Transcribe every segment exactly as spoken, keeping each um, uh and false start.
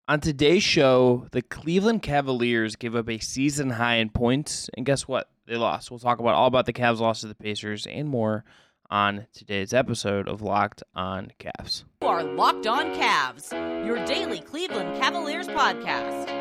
On today's show, the Cleveland Cavaliers gave up a season high in points, and guess what? They lost. We'll talk about all about the Cavs' loss to the Pacers and more on today's episode of Locked On Cavs. You are Locked On Cavs, your daily Cleveland Cavaliers podcast.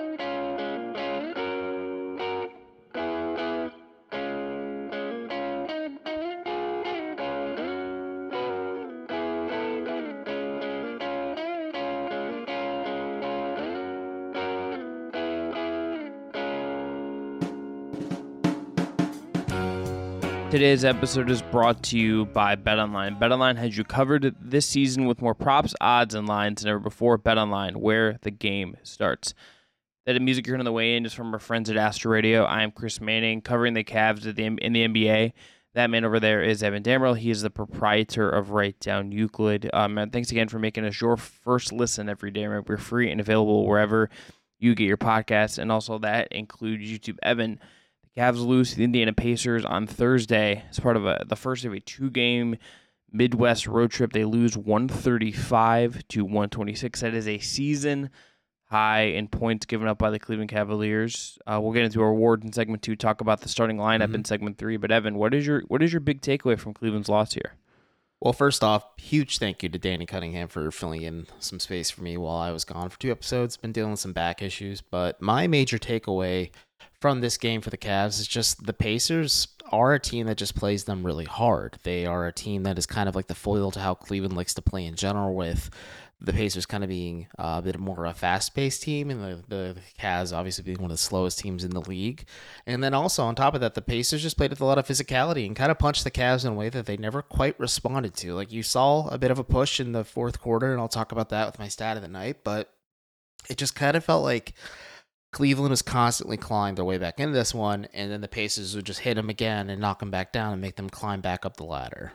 Today's episode is brought to you by BetOnline. BetOnline has you covered this season with more props, odds, and lines than ever before. BetOnline, where the game starts. That music you're hearing on the way in is from our friends at Astro Radio. I am Chris Manning, covering the Cavs in the N B A. That man over there is Evan Damrell. He is the proprietor of Write Down Euclid. Um, and thanks again for making us your first listen every day. We're free and available wherever you get your podcasts, and also that includes YouTube. Evan, Cavs lose to the Indiana Pacers on Thursday as part of a, the first of a two-game Midwest road trip. They lose one thirty-five to one twenty-six. That is a season high in points given up by the Cleveland Cavaliers. Uh, we'll get into our awards in segment two, talk about the starting lineup mm-hmm. in segment three. But Evan, what is your what is your big takeaway from Cleveland's loss here? Well, first off, huge thank you to Danny Cunningham for filling in some space for me while I was gone for two episodes. Been dealing with some back issues, but my major takeaway from this game for the Cavs is just the Pacers are a team that just plays them really hard. They are a team that is kind of like the foil to how Cleveland likes to play in general, with the Pacers kind of being a bit more of a fast-paced team, and the, the Cavs obviously being one of the slowest teams in the league. And then also on top of that, the Pacers just played with a lot of physicality and kind of punched the Cavs in a way that they never quite responded to. Like, you saw a bit of a push in the fourth quarter, and I'll talk about that with my stat of the night, but it just kind of felt like Cleveland was constantly clawing their way back into this one, and then the Pacers would just hit them again and knock them back down and make them climb back up the ladder.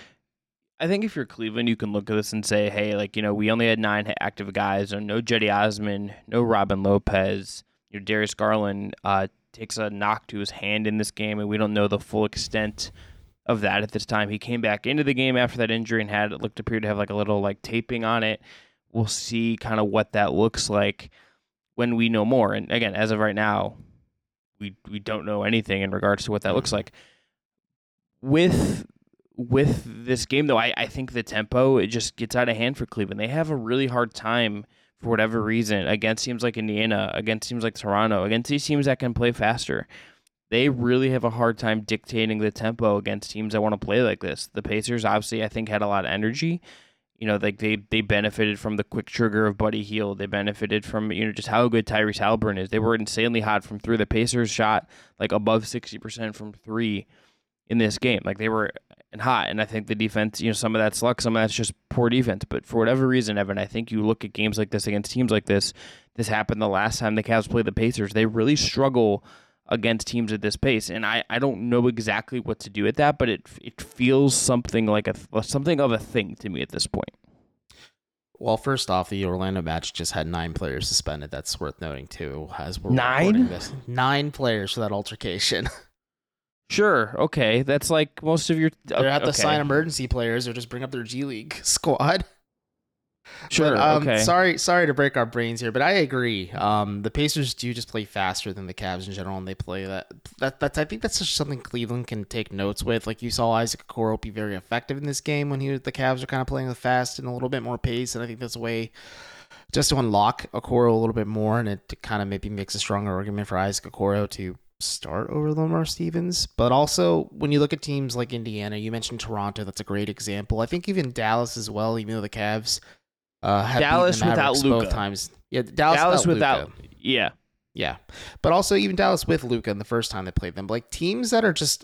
I think if you're Cleveland, you can look at this and say, hey, like, you know, we only had nine active guys, or no Cedi Osman, no Robin Lopez. You know, Darius Garland uh, takes a knock to his hand in this game, and we don't know the full extent of that at this time. He came back into the game after that injury and had it looked appeared to have like a little like taping on it. We'll see kind of what that looks like when we know more. And again, as of right now, we we don't know anything in regards to what that looks like. With with this game, though, I, I think the tempo, it just gets out of hand for Cleveland. They have a really hard time, for whatever reason, against teams like Indiana, against teams like Toronto, against these teams that can play faster. They really have a hard time dictating the tempo against teams that want to play like this. The Pacers, obviously, I think, had a lot of energy. You know, like they, they benefited from the quick trigger of Buddy Hield. They benefited from, you know, just how good Tyrese Haliburton is. They were insanely hot from three. The Pacers shot like above sixty percent from three in this game. Like, they were hot, and I think the defense, you know, some of that's luck, some of that's just poor defense. But for whatever reason, Evan, I think you look at games like this against teams like this. This happened the last time the Cavs played the Pacers. They really struggle against teams at this pace, and I, I don't know exactly what to do with that, but it it feels something like a something of a thing to me at this point. Well, first off, the Orlando Magic just had nine players suspended. That's worth noting too. As we're nine, this. nine players for that altercation. Sure, okay, that's like most of your. They have to okay. sign emergency players or just bring up their G League squad. Sure. But, um, okay. Sorry, sorry to break our brains here, but I agree. Um, the Pacers do just play faster than the Cavs in general, and they play that. That that's I think that's just something Cleveland can take notes with. Like, you saw Isaac Okoro be very effective in this game when he was, the Cavs are kind of playing with fast and a little bit more pace, and I think that's a way just to unlock Okoro a little bit more, and it kind of maybe makes a stronger argument for Isaac Okoro to start over Lamar Stevens. But also, when you look at teams like Indiana, you mentioned Toronto, that's a great example. I think even Dallas as well, even though the Cavs uh, have Dallas beaten the without Mavericks Luka. both times. Yeah, Dallas, Dallas without, without, Luka. yeah. Yeah. But also even Dallas with Luka in the first time they played them. Like, teams that are just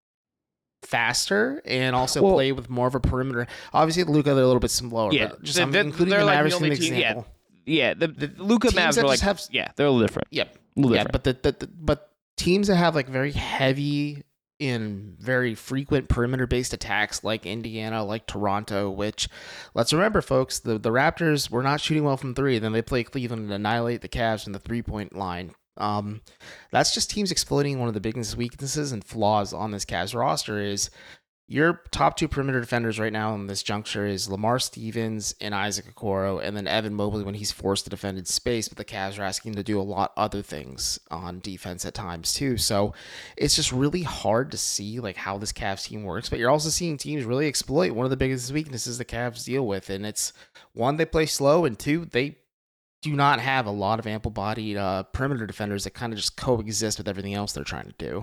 faster and also well, play with more of a perimeter. Obviously, Luka, they're a little bit slower. Yeah, but just they, I'm they, including they're the like Mavericks the as an only team, example. Yeah, yeah the, the Luka Mavs are like, have, yeah, they're a little different. Yep. A little yeah, different. but the, the, the but teams that have like very heavy in very frequent perimeter-based attacks like Indiana, like Toronto, which, let's remember, folks, the, the Raptors were not shooting well from three. Then they play Cleveland and annihilate the Cavs in the three-point line. Um, that's just teams exploiting one of the biggest weaknesses and flaws on this Cavs roster is your top two perimeter defenders right now in this juncture is Lamar Stevens and Isaac Okoro, and then Evan Mobley when he's forced to defend in space, but the Cavs are asking him to do a lot other things on defense at times too. So it's just really hard to see like how this Cavs team works, but you're also seeing teams really exploit one of the biggest weaknesses the Cavs deal with, and it's one, they play slow, and two, they do not have a lot of ample-bodied uh, perimeter defenders that kind of just coexist with everything else they're trying to do.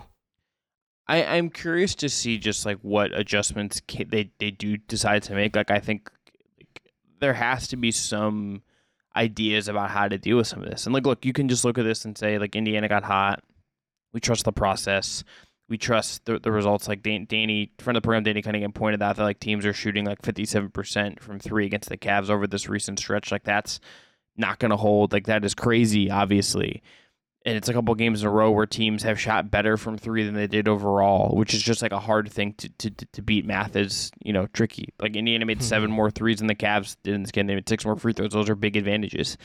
I, I'm curious to see just like what adjustments they, they do decide to make. Like I think like, there has to be some ideas about how to deal with some of this. And like, look, you can just look at this and say like Indiana got hot. We trust the process. We trust the, the results. Like Dan, Danny, friend of the program, Danny Cunningham pointed out that like teams are shooting like fifty-seven percent from three against the Cavs over this recent stretch. Like that's not going to hold. Like that is crazy, obviously. And it's a couple games in a row where teams have shot better from three than they did overall, which is just like a hard thing to to, to beat. Math is, you know, tricky. Like Indiana made seven more threes than the Cavs did in this game. They made six more free throws. Those are big advantages.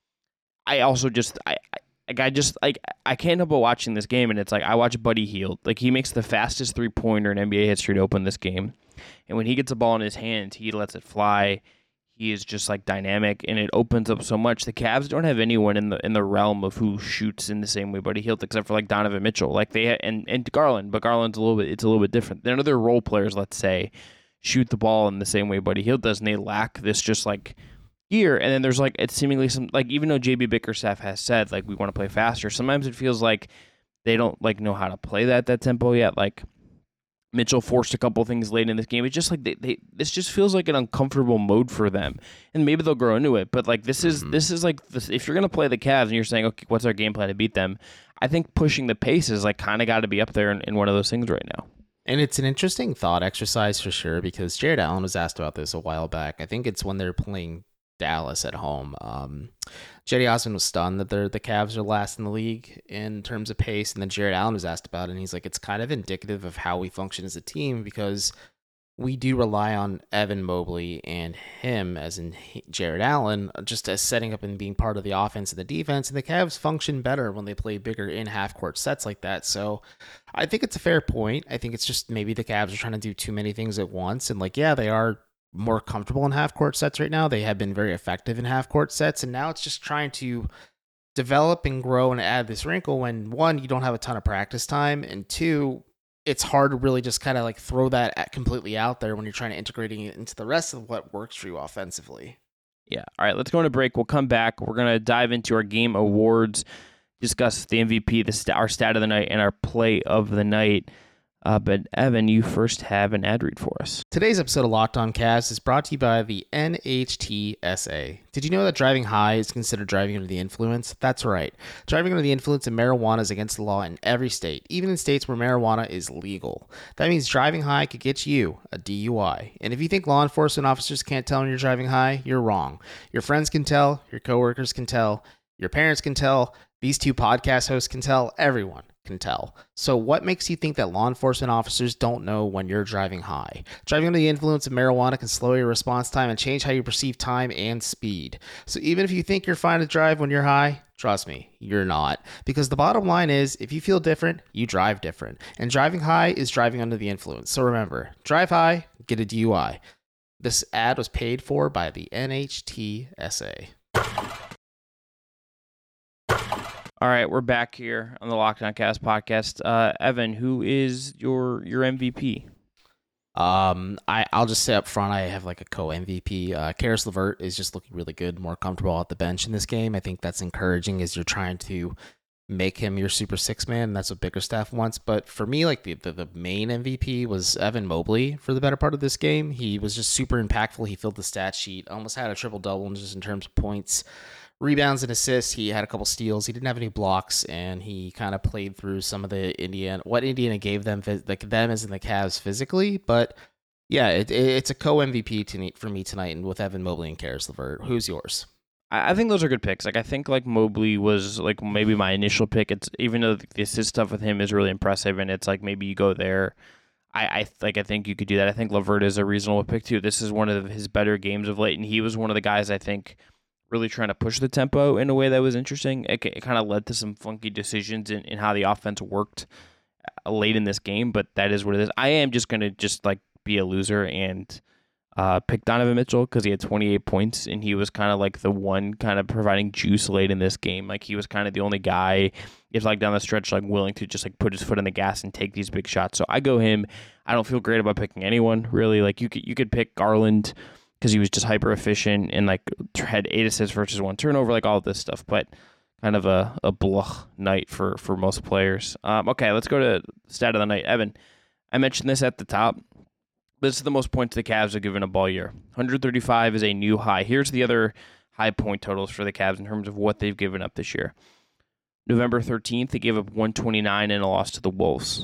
I also just, I, I like, I just, like, I can't help but watching this game, and it's like, I watch Buddy Hield. Like, he makes the fastest three-pointer in N B A history to open this game. And when he gets the ball in his hands, he lets it fly. He is just like dynamic, and it opens up so much. The Cavs don't have anyone in the in the realm of who shoots in the same way Buddy Hield, except for like Donovan Mitchell, like they and and Garland. But Garland's a little bit it's a little bit different. None of their role players, let's say, shoot the ball in the same way Buddy Hield does, and they lack this just like gear. And then there's like it's seemingly some like even though J B Bickerstaff has said like we want to play faster, sometimes it feels like they don't like know how to play that that tempo yet. Like Mitchell forced a couple things late in this game. It's just like they, they this just feels like an uncomfortable mode for them, and maybe they'll grow into it. But like this is mm-hmm. this is like this, if you're gonna play the Cavs and you're saying okay, what's our game plan to beat them? I think pushing the pace is like kind of got to be up there in, in one of those things right now. And it's an interesting thought exercise for sure because Jared Allen was asked about this a while back. I think it's when they're playing Dallas at home. Um, Cedi Osman was stunned that the Cavs are last in the league in terms of pace, and then Jared Allen was asked about it, and he's like, it's kind of indicative of how we function as a team because we do rely on Evan Mobley and him, as in Jared Allen, just as setting up and being part of the offense and the defense, and the Cavs function better when they play bigger in half-court sets like that. So I think it's a fair point. I think it's just maybe the Cavs are trying to do too many things at once, and like, yeah, they are more comfortable in half-court sets right now. They have been very effective in half-court sets, and now it's just trying to develop and grow and add this wrinkle when, one, you don't have a ton of practice time, and two, it's hard to really just kind of like throw that at completely out there when you're trying to integrating it into the rest of what works for you offensively. Yeah. All right, let's go on a break. We'll come back. We're going to dive into our game awards, discuss the M V P, the st- our stat of the night, and our play of the night. Uh, but Evan, you first have an ad read for us. Today's episode of Locked On Cavs is brought to you by the N H T S A. Did you know that driving high is considered driving under the influence? That's right. Driving under the influence of marijuana is against the law in every state, even in states where marijuana is legal. That means driving high could get you a D U I. And if you think law enforcement officers can't tell when you're driving high, you're wrong. Your friends can tell, your coworkers can tell, your parents can tell, these two podcast hosts can tell, everyone can tell. So what makes you think that law enforcement officers don't know when you're driving high? Driving under the influence of marijuana can slow your response time and change how you perceive time and speed. So even if you think you're fine to drive when you're high, trust me, you're not. Because the bottom line is, if you feel different, you drive different. And driving high is driving under the influence. So remember, drive high, get a D U I. This ad was paid for by the N H T S A. All right, we're back here on the Locked On Cavs podcast. Uh, Evan, who is your your M V P? Um, I I'll just say up front, I have like a co-M V P. Uh, Caris LeVert is just looking really good, more comfortable at the bench in this game. I think that's encouraging as you're trying to make him your super six man, and that's what Bickerstaff wants. But for me, like the, the the main M V P was Evan Mobley for the better part of this game. He was just super impactful. He filled the stat sheet, almost had a triple double just in terms of points. Rebounds and assists. He had a couple steals. He didn't have any blocks, and he kind of played through some of the Indiana, what Indiana gave them, like them as in the Cavs physically. But yeah, it, it, it's a co-M V P to, for me tonight, and with Evan Mobley and Caris LeVert. Who's yours? I think those are good picks. Like I think like Mobley was like maybe my initial pick. It's even though the assist stuff with him is really impressive, and it's like maybe you go there. I, I like I think you could do that. I think LeVert is a reasonable pick too. This is one of his better games of late, and he was one of the guys I think really trying to push the tempo in a way that was interesting. It, it kind of led to some funky decisions in, in how the offense worked late in this game, but that is what it is. I am just going to just like be a loser and uh, pick Donovan Mitchell because he had twenty-eight points and he was kind of like the one kind of providing juice late in this game. Like he was kind of the only guy, if like down the stretch, like willing to just like put his foot on the gas and take these big shots. So I go him. I don't feel great about picking anyone really. Like you could you could pick Garland because he was just hyper efficient and like had eight assists versus one turnover, like all of this stuff. But kind of a, a blah night for, for most players. Um, okay, let's go to stat of the night. Evan, I mentioned this at the top. This is the most points the Cavs have given up all year. one hundred thirty-five is a new high. Here's the other high point totals for the Cavs in terms of what they've given up this year. November thirteenth, they gave up one twenty-nine in a loss to the Wolves.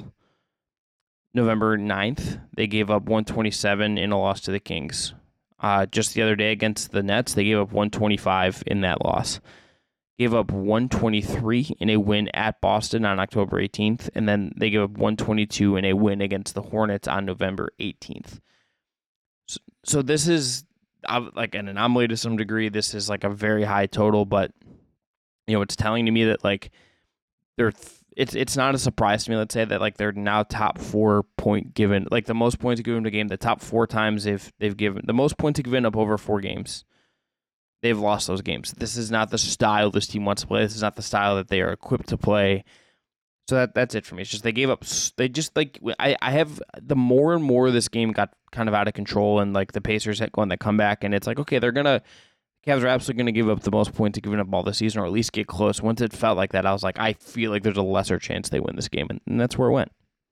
November ninth, they gave up one twenty-seven in a loss to the Kings. Uh, just the other day against the Nets, they gave up one twenty-five in that loss. Gave up one twenty-three in a win at Boston on October eighteenth, and then they gave up one twenty-two in a win against the Hornets on November eighteenth. So, so this is uh, like an anomaly to some degree. This is like a very high total, but you know it's telling to me that like they're th- it's it's not a surprise to me. Let's say that like they're now top four point given, like the most points given to a game. The top four times they've they've given the most points given up over four games. They've lost those games. This is not the style this team wants to play. This is not the style that they are equipped to play. So that that's it for me. It's just they gave up. They just like I, I have the more and more this game got kind of out of control, and like the Pacers had going that comeback, and it's like okay, they're gonna Cavs are absolutely gonna give up the most points given up all the season, or at least get close. Once it felt like that, I was like, I feel like there's a lesser chance they win this game, and, and that's where it went.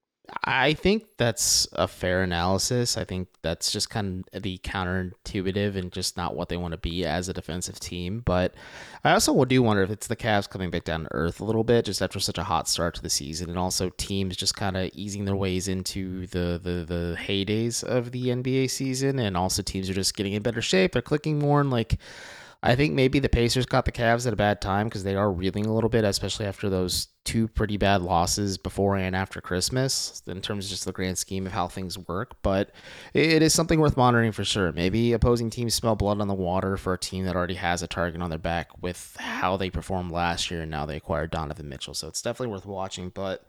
I think that's a fair analysis. I think that's just kind of the counterintuitive and just not what they want to be as a defensive team. But I also do wonder if it's the Cavs coming back down to earth a little bit just after such a hot start to the season, and also teams just kind of easing their ways into the, the, the heydays of the N B A season, and also teams are just getting in better shape. They're clicking more, and like I think maybe the Pacers got the Cavs at a bad time because they are reeling a little bit, especially after those two pretty bad losses before and after Christmas in terms of just the grand scheme of how things work. But it is something worth monitoring for sure. Maybe opposing teams smell blood on the water for a team that already has a target on their back with how they performed last year, and now they acquired Donovan Mitchell. So it's definitely worth watching. But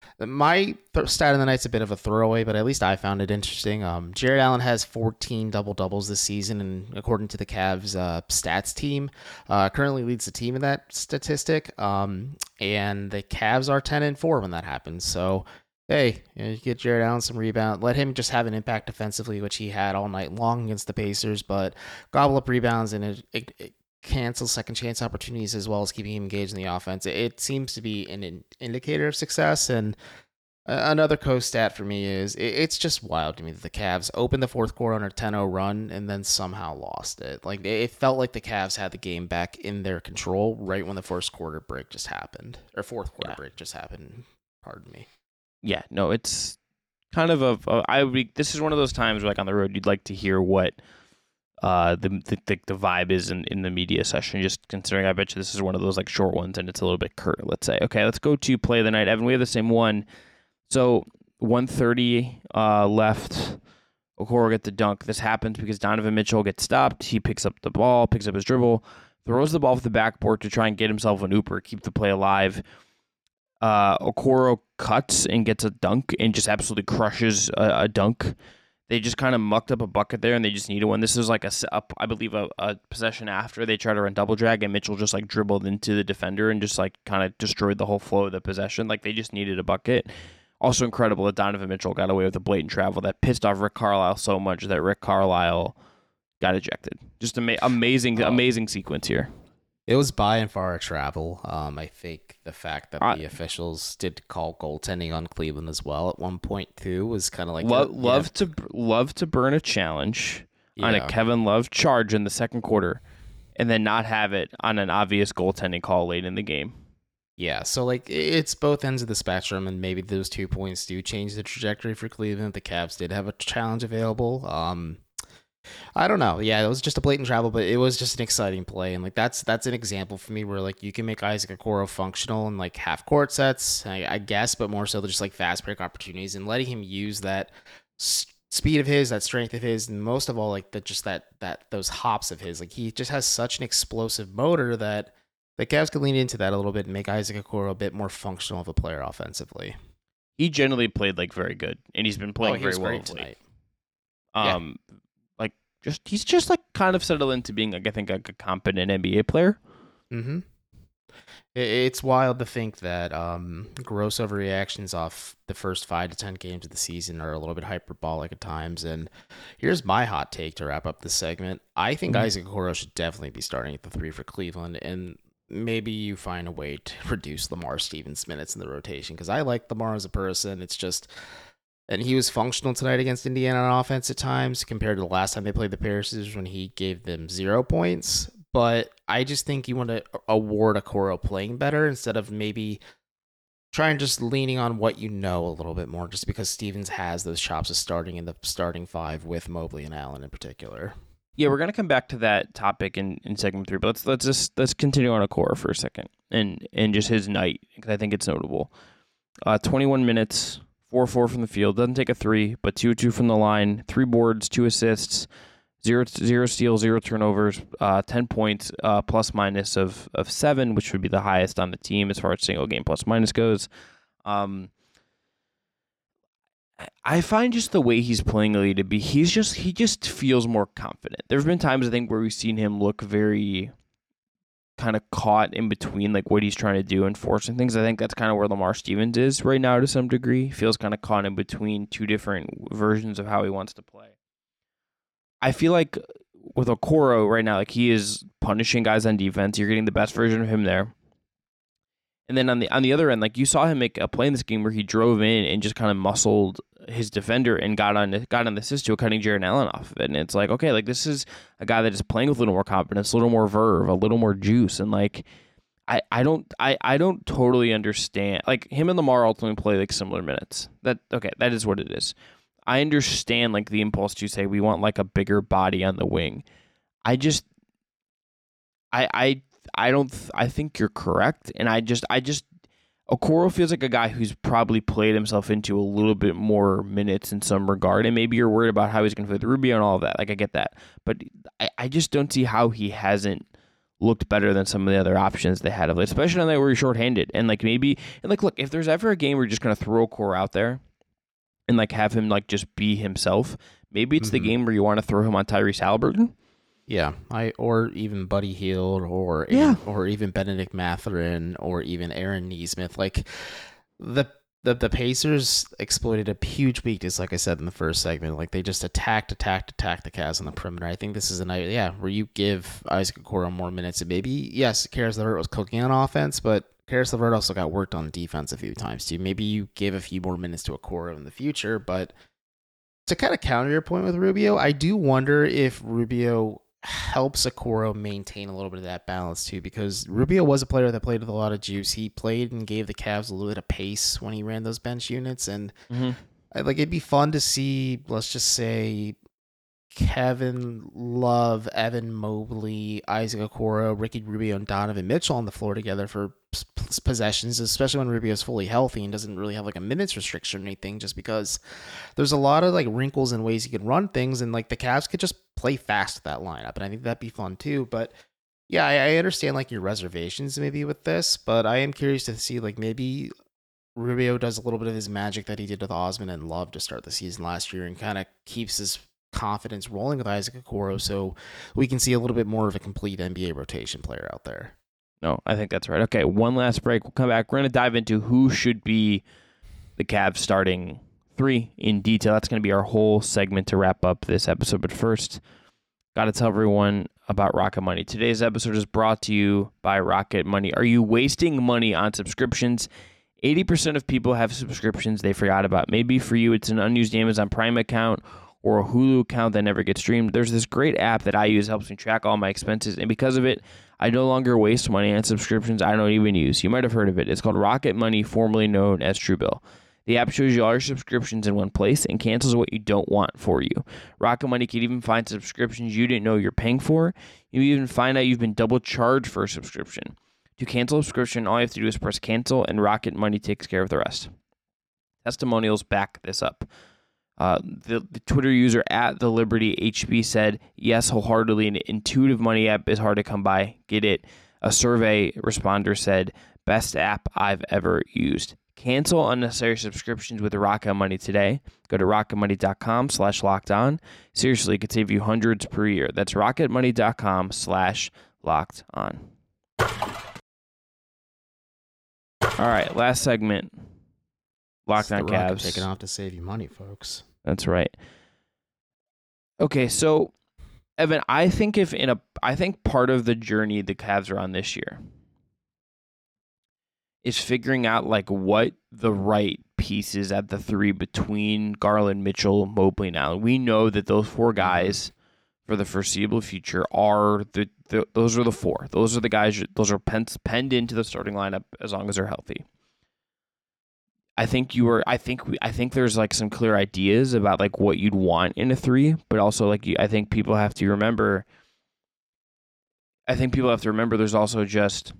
my th- stat of the night's a bit of a throwaway, but at least I found it interesting. Um, Jared Allen has fourteen double-doubles this season, and according to the Cavs uh, stats team, uh, currently leads the team in that statistic. Um, and the Cavs are ten and four when that happens. So, hey, you know, you get Jared Allen some rebound. Let him just have an impact defensively, which he had all night long against the Pacers, but gobble up rebounds and it, it, it cancel second chance opportunities as well as keeping him engaged in the offense. It seems to be an, an indicator of success. And another co-stat for me is it, it's just wild to me that the Cavs opened the fourth quarter on a ten oh run and then somehow lost it. Like it felt like the Cavs had the game back in their control right when the first quarter break just happened, or fourth quarter yeah. break just happened. Pardon me. Yeah, no, it's kind of a, a I would, this is one of those times where, like on the road, you'd like to hear what Uh, the, the the vibe is in, in the media session, just considering I bet you this is one of those like short ones and it's a little bit curt, let's say. Okay, let's go to play of the night. Evan, we have the same one. So one thirty uh, left. Okoro get the dunk. This happens because Donovan Mitchell gets stopped. He picks up the ball, picks up his dribble, throws the ball off the backboard to try and get himself an ooper, keep the play alive. Uh, Okoro cuts and gets a dunk and just absolutely crushes a, a dunk. They just kind of mucked up a bucket there, and they just needed one. This is like a, a I believe, a, a possession after they tried to run double drag, and Mitchell just like dribbled into the defender and just like kind of destroyed the whole flow of the possession. Like they just needed a bucket. Also incredible that Donovan Mitchell got away with a blatant travel that pissed off Rick Carlisle so much that Rick Carlisle got ejected. Just ama- amazing, oh. amazing sequence here. It was by and far a travel. Um, I think the fact that uh, the officials did call goaltending on Cleveland as well at one point too was kind of like Lo- a, love yeah. to love to burn a challenge yeah. on a Kevin Love charge in the second quarter, and then not have it on an obvious goaltending call late in the game. Yeah, so like it's both ends of the spectrum, and maybe those two points do change the trajectory for Cleveland. The Cavs did have a challenge available. Um, I don't know. Yeah, it was just a blatant travel, but it was just an exciting play, and like that's that's an example for me where like you can make Isaac Okoro functional in like half court sets, I, I guess, but more so just like fast break opportunities and letting him use that s- speed of his, that strength of his, and most of all like that just that that those hops of his. Like he just has such an explosive motor that the Cavs could lean into that a little bit and make Isaac Okoro a bit more functional of a player offensively. He generally played like very good, and he's been playing oh, he very was well great tonight. Um, yeah. like just he's just like kind of settled into being like I think like a competent N B A player. Mm-hmm. It's wild to think that um, gross overreactions off the first five to ten games of the season are a little bit hyperbolic at times. And here's my hot take to wrap up this segment. I think mm-hmm. Isaac Okoro should definitely be starting at the three for Cleveland, and maybe you find a way to reduce Lamar Stevens' minutes in the rotation, because I like Lamar as a person. It's just, and he was functional tonight against Indiana on offense at times compared to the last time they played the Pacers when he gave them zero points. But I just think you want to award Okoro playing better instead of maybe trying just leaning on what you know a little bit more, just because Stevens has those chops of starting in the starting five with Mobley and Allen in particular. Yeah, we're gonna come back to that topic in, in segment three, but let's let's just let's continue on Okoro for a second and and just his night, because I think it's notable. Uh, twenty-one minutes, four four from the field, doesn't take a three, but two two from the line, three boards, two assists. Zero, zero steals, zero turnovers, uh, ten points, uh, plus minus of, of seven, which would be the highest on the team as far as single game plus minus goes. Um, I find just the way he's playing lately to be, he's just, he just feels more confident. There's been times I think where we've seen him look very kind of caught in between like what he's trying to do and forcing things. I think that's kind of where Lamar Stevens is right now to some degree. He feels kind of caught in between two different versions of how he wants to play. I feel like with Okoro right now, like he is punishing guys on defense. You're getting the best version of him there. And then on the on the other end, like you saw him make a play in this game where he drove in and just kind of muscled his defender and got on got on the assist to cutting Jarrett Allen off of it. And it's like, okay, like this is a guy that is playing with a little more confidence, a little more verve, a little more juice. And like I, I don't I, I don't totally understand. Like him and Lamar ultimately play like similar minutes. That okay, that is what it is. I understand like the impulse to say we want like a bigger body on the wing. I just, I, I, I don't, I think you're correct. And I just, I just, Okoro feels like a guy who's probably played himself into a little bit more minutes in some regard. And maybe you're worried about how he's going to fit with Rubio and all of that. Like I get that. But I, I just don't see how he hasn't looked better than some of the other options they had of late, especially on that where he's shorthanded. And like maybe, and like, look, if there's ever a game where you're just going to throw Okoro out there, and like have him like just be himself. Maybe it's mm-hmm. the game where you want to throw him on Tyrese Haliburton. Yeah, I or even Buddy Hield or yeah. or even Benedict Mathurin or even Aaron Nesmith. Like the the the Pacers exploited a huge weakness, like I said in the first segment. Like they just attacked, attacked, attacked the Cavs on the perimeter. I think this is a night, yeah, where you give Isaac Okoro more minutes, and maybe yes, Caris LeVert was cooking on offense, but Caris LeVert also got worked on defense a few times too. Maybe you give a few more minutes to Okoro in the future, but to kind of counter your point with Rubio, I do wonder if Rubio helps Okoro maintain a little bit of that balance too, because Rubio was a player that played with a lot of juice. He played and gave the Cavs a little bit of pace when he ran those bench units, and mm-hmm. I, like it'd be fun to see, let's just say, Kevin Love, Evan Mobley, Isaac Okoro, Ricky Rubio, and Donovan Mitchell on the floor together for possessions, especially when Rubio's fully healthy and doesn't really have like a minutes restriction or anything, just because there's a lot of like wrinkles and ways you can run things, and like the Cavs could just play fast with that lineup, and I think that'd be fun too. But yeah, I, I understand like your reservations maybe with this, but I am curious to see like maybe Rubio does a little bit of his magic that he did with Osman and Love to start the season last year and kind of keeps his confidence rolling with Isaac Okoro, so we can see a little bit more of a complete N B A rotation player out there. No, I think that's right. Okay, one last break. We'll come back. We're going to dive into who should be the Cavs starting three in detail. That's going to be our whole segment to wrap up this episode. But first, got to tell everyone about Rocket Money. Today's episode is brought to you by Rocket Money. Are you wasting money on subscriptions? eighty percent of people have subscriptions they forgot about. Maybe for you, it's an unused Amazon Prime account or a Hulu account that never gets streamed. There's this great app that I use, helps me track all my expenses, and because of it, I no longer waste money on subscriptions I don't even use. You might have heard of it. It's called Rocket Money, formerly known as Truebill. The app shows you all your subscriptions in one place and cancels what you don't want for you. Rocket Money can even find subscriptions you didn't know you're paying for. You even find out you've been double charged for a subscription. To cancel a subscription, all you have to do is press cancel, and Rocket Money takes care of the rest. Testimonials back this up. Uh, the, the Twitter user at the Liberty H B said, yes, wholeheartedly, an intuitive money app is hard to come by. Get it. A survey responder said, best app I've ever used. Cancel unnecessary subscriptions with Rocket Money today. Go to rocketmoney.com slash locked on. Seriously, it could save you hundreds per year. That's rocketmoney.com slash locked on. All right, last segment. Locked on Cavs. Taking off to save you money, folks. That's right. Okay, so Evan, I think if in a, I think part of the journey the Cavs are on this year is figuring out like what the right pieces at the three between Garland, Mitchell, Mobley, and Allen. We know that those four guys for the foreseeable future are the, the those are the four. Those are the guys. Those are penned, penned into the starting lineup as long as they're healthy. I think you were. I think we. I think there's like some clear ideas about like what you'd want in a three, but also like you, I think people have to remember. I think people have to remember. There's also just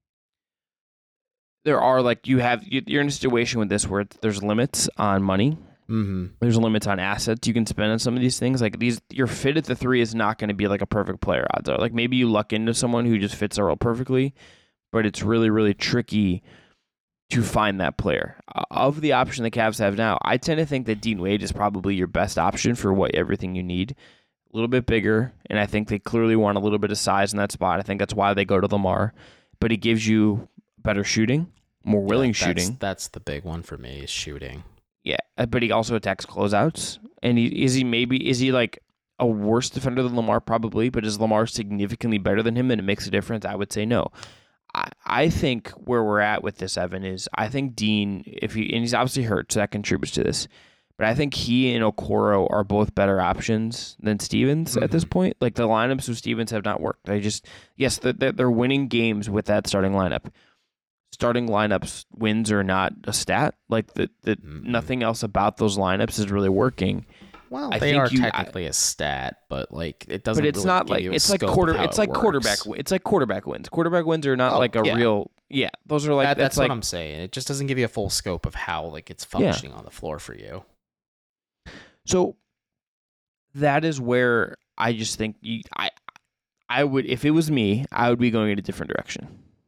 there are like you have you're in a situation with this where there's limits on money. Mm-hmm. There's limits on assets you can spend on some of these things. Like these, your fit at the three is not going to be like a perfect player. Odds are like maybe you luck into someone who just fits the role perfectly, but it's really really tricky to find that player. Uh, of the option the Cavs have now, I tend to think that Dean Wade is probably your best option for what everything you need. A little bit bigger, and I think they clearly want a little bit of size in that spot. I think that's why they go to Lamar, but he gives you better shooting, more willing yeah, that's, shooting. That's the big one for me is shooting. Yeah, but he also attacks closeouts. And he, is he maybe, is he like a worse defender than Lamar? Probably, but is Lamar significantly better than him and it makes a difference? I would say no. I, I think where we're at with this, Evan, is I think Dean, if he, and he's obviously hurt, so that contributes to this, but I think he and Okoro are both better options than Stevens mm-hmm. at this point. Like the lineups with Stevens have not worked. They just, yes, they're, they're winning games with that starting lineup. Starting lineups wins are not a stat. Like the, the mm-hmm. nothing else about those lineups is really working. Well, I they think are you, technically I, a stat, but like it doesn't. But it's really not give like you a it's like scope quarter. of how It's it like works. quarterback. It's like quarterback wins. Quarterback wins are not oh, like a yeah. real. Yeah, those are like that, that's, that's like what I'm saying. It just doesn't give you a full scope of how like it's functioning yeah. on the floor for you. So that is where I just think you, I, I would if it was me, I would be going in a different direction.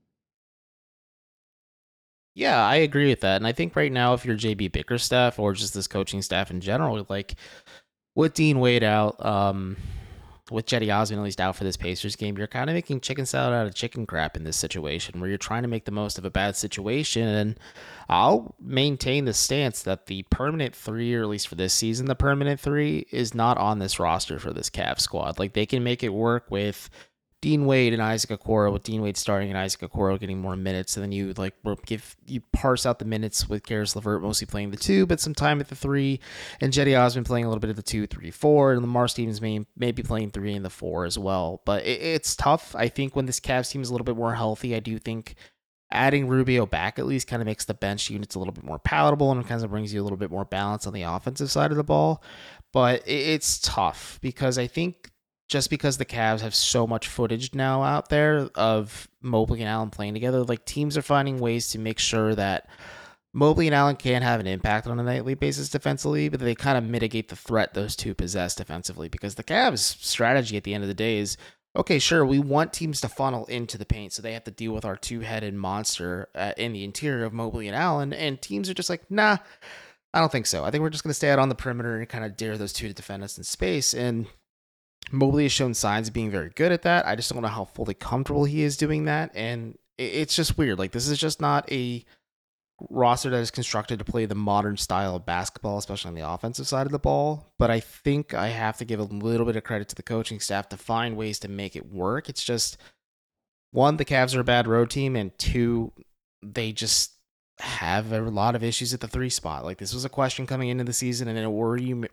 Yeah, I agree with that. And I think right now, if you're J B Bickerstaff or just this coaching staff in general, like with Dean Wade out, um, with Cedi Osman at least out for this Pacers game, you're kind of making chicken salad out of chicken crap in this situation where you're trying to make the most of a bad situation. And I'll maintain the stance that the permanent three, or at least for this season, the permanent three is not on this roster for this Cavs squad. Like they can make it work with Dean Wade and Isaac Okoro, with Dean Wade starting and Isaac Okoro getting more minutes, and then you like give you parse out the minutes with Karis LeVert mostly playing the two, but some time at the three, and Cedi Osman playing a little bit of the two, three, four, and Lamar Stevens may maybe playing three and the four as well. But it, it's tough. I think when this Cavs team is a little bit more healthy, I do think adding Rubio back at least kind of makes the bench units a little bit more palatable and kind of brings you a little bit more balance on the offensive side of the ball. But it, it's tough because I think. Just because the Cavs have so much footage now out there of Mobley and Allen playing together, like teams are finding ways to make sure that Mobley and Allen can have an impact on a nightly basis defensively, but they kind of mitigate the threat those two possess defensively. Because the Cavs' strategy at the end of the day is, okay, sure, we want teams to funnel into the paint, so they have to deal with our two-headed monster uh, in the interior of Mobley and Allen, and teams are just like, nah, I don't think so. I think we're just going to stay out on the perimeter and kind of dare those two to defend us in space, and Mobley has shown signs of being very good at that. I just don't know how fully comfortable he is doing that. And it's just weird. Like, this is just not a roster that is constructed to play the modern style of basketball, especially on the offensive side of the ball. But I think I have to give a little bit of credit to the coaching staff to find ways to make it work. It's just, one, the Cavs are a bad road team, and two, they just have a lot of issues at the three spot. Like, this was a question coming into the season, and it will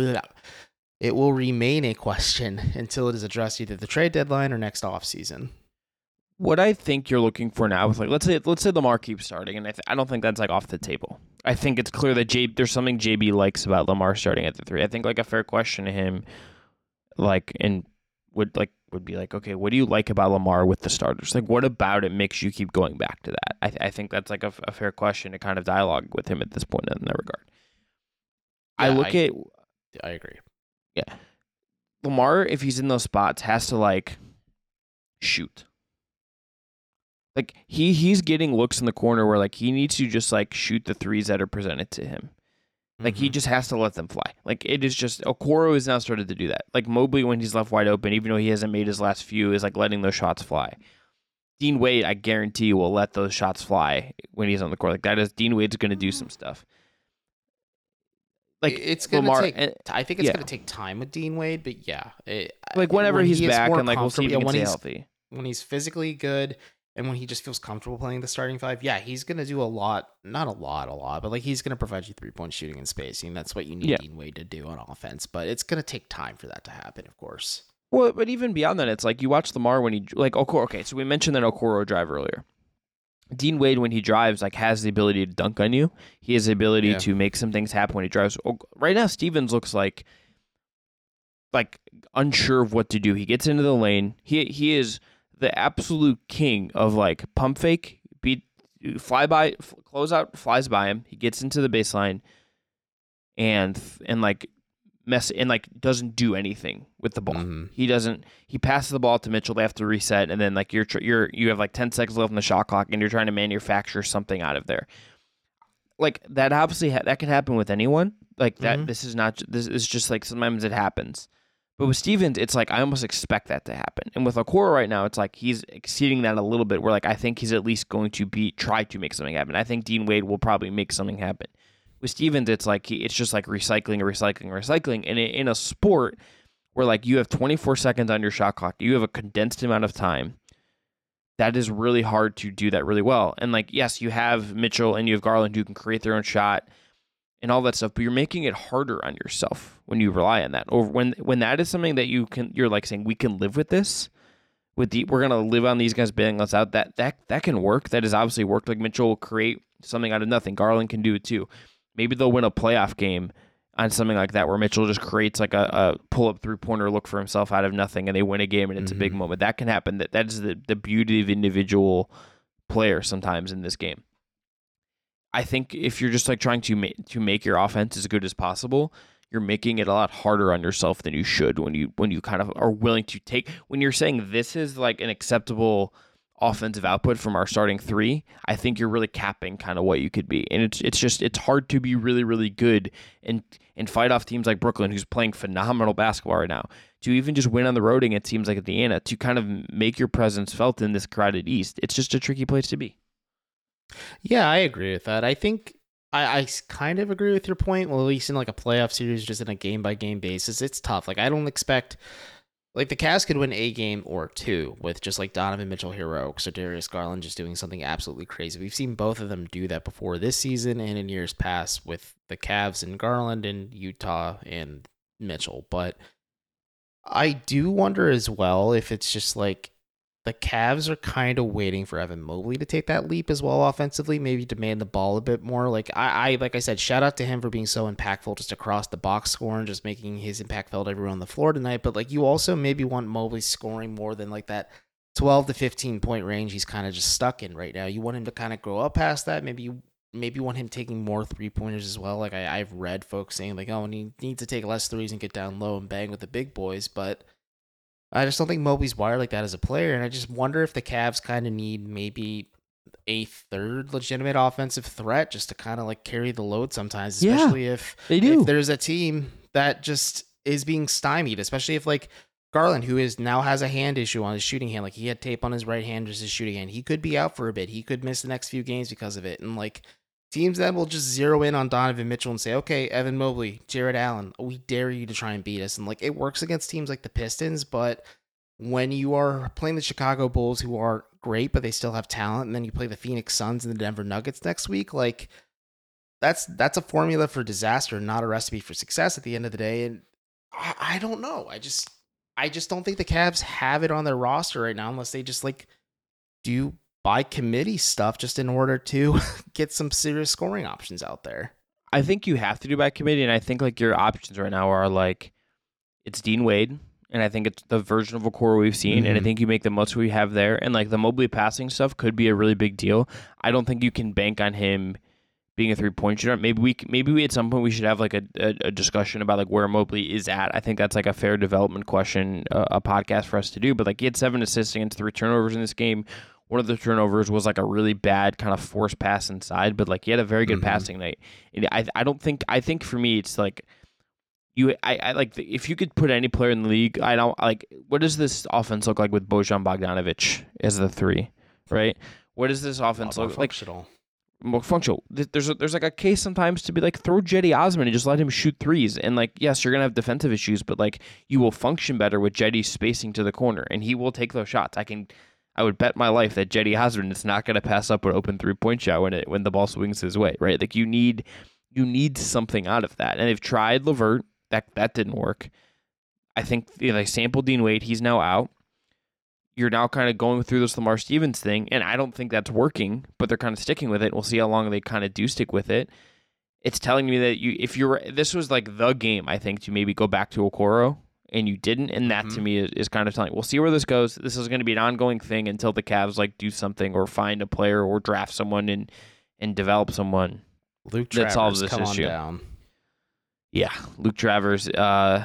It will remain a question until it is addressed either the trade deadline or next offseason. What I think you're looking for now is like, let's say let's say Lamar keeps starting, and I, th- I don't think that's like off the table. I think it's clear that J- there's something J B likes about Lamar starting at the three. I think like a fair question to him, like, and would like would be like, okay, what do you like about Lamar with the starters? Like, what about it makes you keep going back to that? I, th- I think that's like a, a fair question to kind of dialogue with him at this point in that regard. Yeah, I look I, at, I agree. Yeah, Lamar, if he's in those spots, has to like shoot. Like he he's getting looks in the corner where like he needs to just like shoot the threes that are presented to him. Like mm-hmm. he just has to let them fly. Like it is just Okoro has now started to do that. Like Mobley when he's left wide open, even though he hasn't made his last few, is like letting those shots fly. Dean Wade, I guarantee, will let those shots fly when he's on the court. Like that is Dean Wade's going to do some stuff. Like it's going to take. And, I think it's yeah. going to take time with Dean Wade, but yeah, it, like whenever when he's he back and like we'll see if he can stay healthy. When he's physically good and when he just feels comfortable playing the starting five, yeah, he's going to do a lot. Not a lot, a lot, but like he's going to provide you three point shooting and spacing. That's what you need yeah. Dean Wade to do on offense. But it's going to take time for that to happen, of course. Well, but even beyond that, it's like you watch Lamar when he like Okoro. Okay, so we mentioned that Okoro drive earlier. Dean Wade, when he drives, like has the ability to dunk on you. He has the ability yeah. to make some things happen when he drives. Right now, Stevens looks like like unsure of what to do. He gets into the lane. He he is the absolute king of like pump fake, beat, fly by, close out, flies by him. He gets into the baseline, and and like. mess and like doesn't do anything with the ball. Mm-hmm. He doesn't. He passes the ball to Mitchell. They have to reset, and then like you're you're you have like ten seconds left on the shot clock, and you're trying to manufacture something out of there. Like that obviously ha- that can happen with anyone. Like that. Mm-hmm. This is not. This is just like sometimes it happens. But with Stevens, it's like I almost expect that to happen. And with Okoro right now, it's like he's exceeding that a little bit. Where like I think he's at least going to be try to make something happen. I think Dean Wade will probably make something happen. With Stevens, it's like he, it's just like recycling, recycling, recycling. And in a sport where like you have twenty-four seconds on your shot clock, you have a condensed amount of time. That is really hard to do that really well. And like, yes, you have Mitchell and you have Garland who can create their own shot and all that stuff, but you're making it harder on yourself when you rely on that. Or when when that is something that you can, you're like saying we can live with this. With the we're gonna live on these guys bailing us out. That that that can work. That has obviously worked. Like Mitchell will create something out of nothing. Garland can do it too. Maybe they'll win a playoff game on something like that where Mitchell just creates like a, a pull-up three-pointer look for himself out of nothing and they win a game and it's mm-hmm. a big moment. That can happen. That That is the, the beauty of individual players sometimes in this game. I think if you're just like trying to, ma- to make your offense as good as possible, you're making it a lot harder on yourself than you should when you when you kind of are willing to take... When you're saying this is like an acceptable... offensive output from our starting three, I think you're really capping kind of what you could be. And it's it's just it's hard to be really, really good and and fight off teams like Brooklyn, who's playing phenomenal basketball right now, to even just win on the road against teams like Indiana, to kind of make your presence felt in this crowded East. It's just a tricky place to be. Yeah, I agree with that. I think I, I kind of agree with your point. Well, at least in like a playoff series, just in a game by game basis, it's tough. Like I don't expect Like, the Cavs could win a game or two with just, like, Donovan Mitchell heroics or Darius Garland just doing something absolutely crazy. We've seen both of them do that before this season and in years past with the Cavs and Garland and Utah and Mitchell. But I do wonder as well if it's just, like, the Cavs are kind of waiting for Evan Mobley to take that leap as well offensively, maybe demand the ball a bit more. Like I, I, like I said, shout out to him for being so impactful just across the box score and just making his impact felt everywhere on the floor tonight. But like you also maybe want Mobley scoring more than like that twelve to fifteen point range he's kind of just stuck in right now. You want him to kind of grow up past that. Maybe you maybe want him taking more three pointers as well. Like I, I've read folks saying like, oh, and he needs to take less threes and get down low and bang with the big boys, but I just don't think Mobley's wired like that as a player, and I just wonder if the Cavs kind of need maybe a third legitimate offensive threat just to kind of like carry the load sometimes, especially yeah, if, they do. if there's a team that just is being stymied, especially if like Garland, who is now has a hand issue on his shooting hand, like he had tape on his right hand as his shooting hand. He could be out for a bit. He could miss the next few games because of it. And like teams that will just zero in on Donovan Mitchell and say, okay, Evan Mobley, Jared Allen, we dare you to try and beat us. And like it works against teams like the Pistons, but when you are playing the Chicago Bulls, who are great, but they still have talent, and then you play the Phoenix Suns and the Denver Nuggets next week, like that's that's a formula for disaster, not a recipe for success at the end of the day. And I, I don't know. I just I just don't think the Cavs have it on their roster right now, unless they just like do by committee stuff just in order to get some serious scoring options out there. I think you have to do by committee, and I think like your options right now are like it's Dean Wade. And I think it's the version of Okoro we've seen. Mm-hmm. And I think you make the most we have there. And like the Mobley passing stuff could be a really big deal. I don't think you can bank on him being a three-point shooter. Maybe we maybe we at some point we should have like a, a, a discussion about like where Mobley is at. I think that's like a fair development question, uh, a podcast for us to do. But like he had seven assists against three turnovers in this game, one of the turnovers was like a really bad kind of forced pass inside, but like he had a very good Mm-hmm. passing night. And I I don't think I think for me it's like you I, I like the, if you could put any player in the league, I don't like what does this offense look like with Bojan Bogdanovic as the three, right? What does this offense More look like? functional. More functional. Th- There's a, there's like a case sometimes to be like throw Jetty Osman and just let him shoot threes. And like yes, you're gonna have defensive issues, but like you will function better with Jetty spacing to the corner, and he will take those shots. I can, I would bet my life that Jetty Osman is not gonna pass up an open three point shot when it when the ball swings his way, right? Like you need you need something out of that, and they've tried LeVert. That that didn't work. I think you know, they sampled Dean Wade. He's now out. You're now kind of going through this Lamar Stevens thing, and I don't think that's working, but they're kind of sticking with it. We'll see how long they kind of do stick with it. It's telling me that you, if you're, this was like the game, I think, to maybe go back to Okoro, and you didn't, and that Mm-hmm. to me is, is kind of telling, we'll see where this goes. This is going to be an ongoing thing until the Cavs like do something or find a player or draft someone and and develop someone. Luke that Travers, solves this come issue. on down. Yeah, Luke Travers, uh,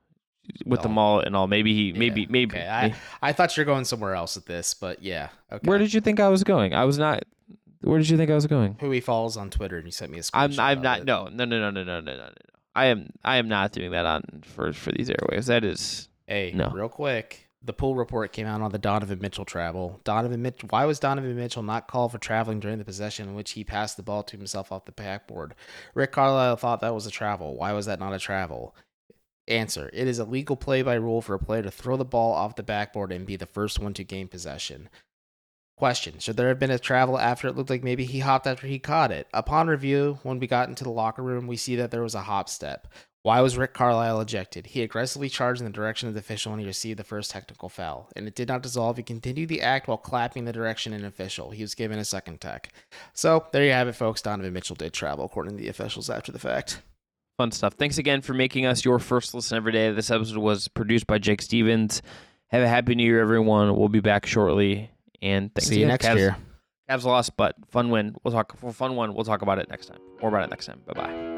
with the Oh. mullet and all. Maybe he, maybe, Yeah, maybe. Okay. I, I thought you were going somewhere else with this, but yeah. Okay. Where did you think I was going? I was not. Where did you think I was going? Who he follows on Twitter, and you sent me a screenshot. I'm. I'm of not. it. No. No. No. No. No. No. No. No. No. I am. I am not doing that on for for these airwaves. That is. Hey, No. real quick. The pool report came out on the Donovan Mitchell travel. Donovan Mitchell. Why was Donovan Mitchell not called for traveling during the possession in which he passed the ball to himself off the backboard? Rick Carlisle thought that was a travel. Why was that not a travel? Answer: it is a legal play by rule for a player to throw the ball off the backboard and be the first one to gain possession. Question: should there have been a travel after it looked like maybe he hopped after he caught it? Upon review, when we got into the locker room, we see that there was a hop step. Why was Rick Carlisle ejected? He aggressively charged in the direction of the official when he received the first technical foul, and it did not dissolve. He continued the act while clapping the direction in official. He was given a second tech. So there you have it, folks. Donovan Mitchell did travel, according to the officials after the fact. Fun stuff. Thanks again for making us your first listen every day. This episode was produced by Jake Stevens. Have a happy new year, everyone. We'll be back shortly. And thanks See you again. next Cavs, year. Cavs lost, but fun win. We'll talk for fun one. We'll talk about it next time. More about it next time. Bye bye.